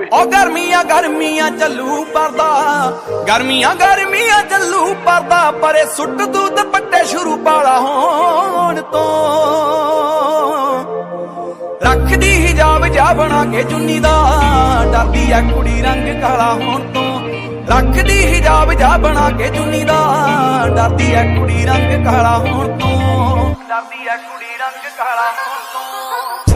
ओ गर्मियां गर्मियां चलू परदा, गर्मियां गर्मियां चलू परदा, परे सुट दू दुपट्टे शुरू पाला होण तो। रखदी हिजाब जा बना के चुन्नी दा, डरदी है कुड़ी रंग काला होण तो। रखदी हिजाब जा बना के चुन्नी दा, डरदी है कुड़ी रंग काला होण तो। डरदी है कुड़ी रंग काला होण तो।